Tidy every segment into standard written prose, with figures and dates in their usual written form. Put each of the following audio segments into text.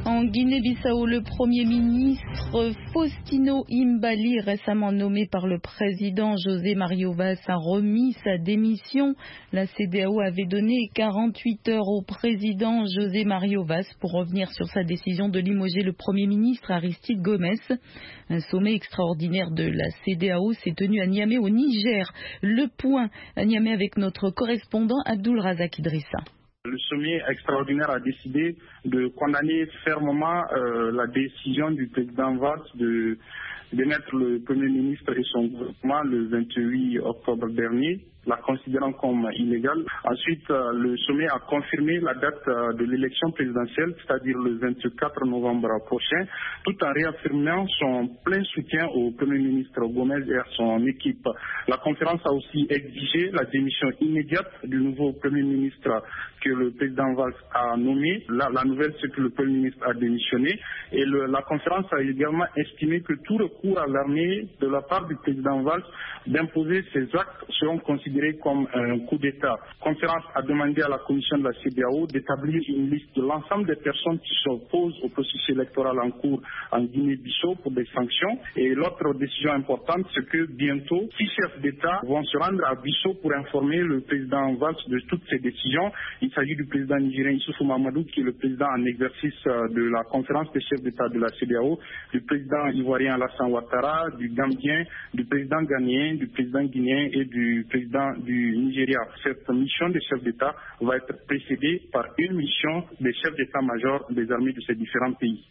En Guinée-Bissau, le Premier ministre Faustino Imbali, récemment nommé par le président José Mario Vaz, a remis sa démission. La CEDEAO avait donné 48 heures au président José Mario Vaz pour revenir sur sa décision de limoger le Premier ministre Aristide Gomes. Un sommet extraordinaire de la CEDEAO s'est tenu à Niamey au Niger. Le point à Niamey avec notre correspondant Abdul Razak Idrissa. Le sommet extraordinaire a décidé de condamner fermement la décision du président Vaz de démettre le Premier ministre et son gouvernement le 28 octobre dernier, la considérant comme illégale. Ensuite, le sommet a confirmé la date de l'élection présidentielle, c'est-à-dire le 24 novembre prochain, tout en réaffirmant son plein soutien au Premier ministre Gomes et à son équipe. La conférence a aussi exigé la démission immédiate du nouveau Premier ministre que le président Vaz a nommé. La nouvelle, c'est que le Premier ministre a démissionné. Et la conférence a également estimé que tout recours à l'armée de la part du président Vaz d'imposer ses actes seront considérés comme un coup d'État. La conférence a demandé à la commission de la CEDEAO d'établir une liste de l'ensemble des personnes qui s'opposent au processus électoral en cours en Guinée-Bissau pour des sanctions. Et l'autre décision importante, c'est que bientôt, 6 chefs d'État vont se rendre à Bissau pour informer le président Vaz de toutes ces décisions. Il s'agit du président nigérien Issoufou Mahamadou, qui est le président en exercice de la conférence des chefs d'État de la CEDEAO, du président ivoirien Alassane Ouattara, du Gambien, du président ghanéen, du président guinéen et du président du Nigeria. Cette mission des chefs d'État va être précédée par une mission des chefs d'État-major des armées de ces différents pays.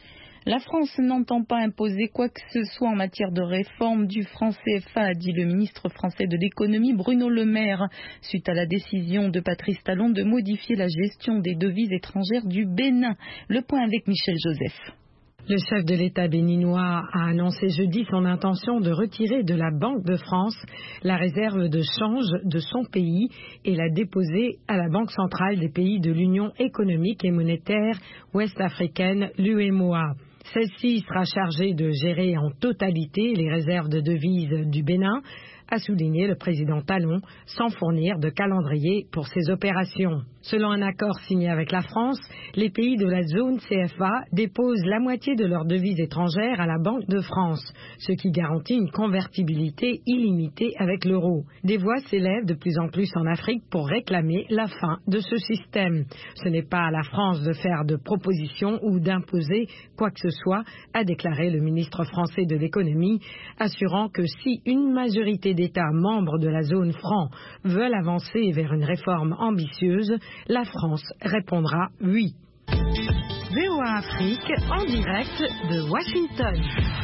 La France n'entend pas imposer quoi que ce soit en matière de réforme du franc CFA, a dit le ministre français de l'économie Bruno Le Maire, suite à la décision de Patrice Talon de modifier la gestion des devises étrangères du Bénin. Le point avec Michel Joseph. Le chef de l'État béninois a annoncé jeudi son intention de retirer de la Banque de France la réserve de change de son pays et la déposer à la Banque centrale des pays de l'Union économique et monétaire ouest-africaine, l'UEMOA. Celle-ci sera chargée de gérer en totalité les réserves de devises du Bénin, a souligné le président Talon, sans fournir de calendrier pour ces opérations. Selon un accord signé avec la France, les pays de la zone CFA déposent la moitié de leurs devises étrangères à la Banque de France, ce qui garantit une convertibilité illimitée avec l'euro. Des voix s'élèvent de plus en plus en Afrique pour réclamer la fin de ce système. Ce n'est pas à la France de faire de propositions ou d'imposer quoi que ce soit, a déclaré le ministre français de l'économie, assurant que si une majorité d'États membres de la zone franc veulent avancer vers une réforme ambitieuse, la France répondra oui. VOA Afrique en direct de Washington.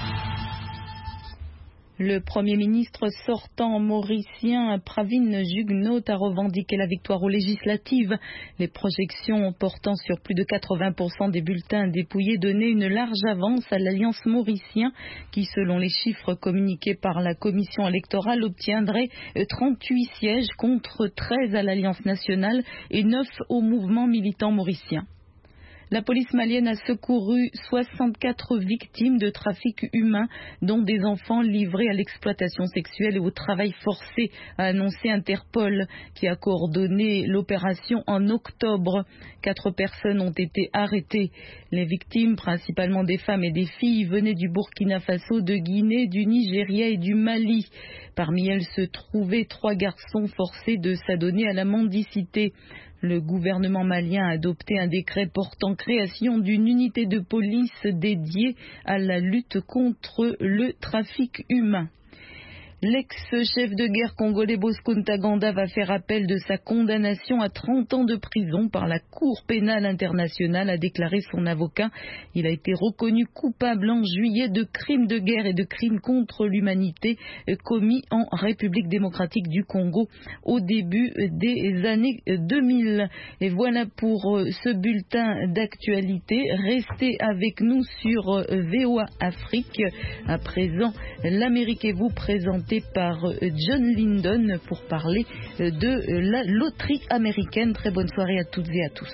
Le Premier ministre sortant mauricien Pravin Jugnauth a revendiqué la victoire aux législatives. Les projections portant sur plus de 80% des bulletins dépouillés donnaient une large avance à l'Alliance mauricien qui, selon les chiffres communiqués par la commission électorale, obtiendrait 38 sièges contre 13 à l'Alliance nationale et 9 au mouvement militant mauricien. La police malienne a secouru 64 victimes de trafic humain, dont des enfants livrés à l'exploitation sexuelle et au travail forcé, a annoncé Interpol, qui a coordonné l'opération en octobre. 4 personnes ont été arrêtées. Les victimes, principalement des femmes et des filles, venaient du Burkina Faso, de Guinée, du Nigeria et du Mali. Parmi elles se trouvaient 3 garçons forcés de s'adonner à la mendicité. Le gouvernement malien a adopté un décret portant création d'une unité de police dédiée à la lutte contre le trafic humain. L'ex-chef de guerre congolais Bosco Ntaganda va faire appel de sa condamnation à 30 ans de prison par la Cour pénale internationale, a déclaré son avocat. Il a été reconnu coupable en juillet de crimes de guerre et de crimes contre l'humanité commis en République démocratique du Congo au début des années 2000. Et voilà pour ce bulletin d'actualité. Restez avec nous sur VOA Afrique. À présent, l'Amérique est vous présentée par John Lyndon pour parler de la loterie américaine. Très bonne soirée à toutes et à tous.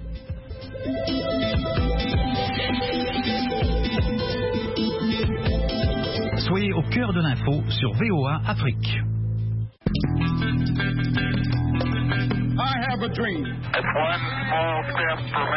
Soyez au cœur de l'info sur VOA Afrique. I have a dream. It's one small step for